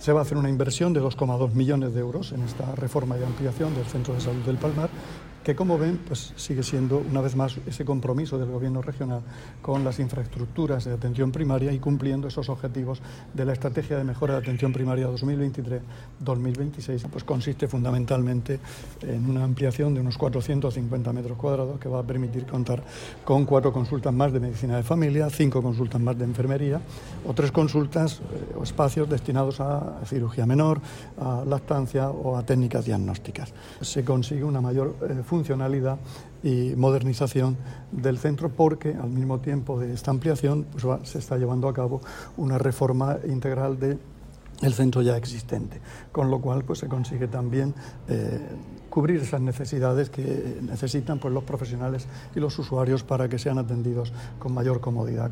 Se va a hacer una inversión de 2,2 millones de euros en esta reforma y ampliación del Centro de Salud del Palmar, que, como ven, pues sigue siendo una vez más ese compromiso del Gobierno regional con las infraestructuras de atención primaria y cumpliendo esos objetivos de la Estrategia de Mejora de Atención Primaria 2023-2026, pues consiste fundamentalmente en una ampliación de unos 450 metros cuadrados que va a permitir contar con 4 consultas más de medicina de familia, 5 consultas más de enfermería o 3 consultas o espacios destinados a cirugía menor, a lactancia o a técnicas diagnósticas. Se consigue una mayor funcionalidad y modernización del centro, porque al mismo tiempo de esta ampliación pues se está llevando a cabo una reforma integral del centro ya existente, con lo cual pues se consigue también cubrir esas necesidades que necesitan pues los profesionales y los usuarios para que sean atendidos con mayor comodidad.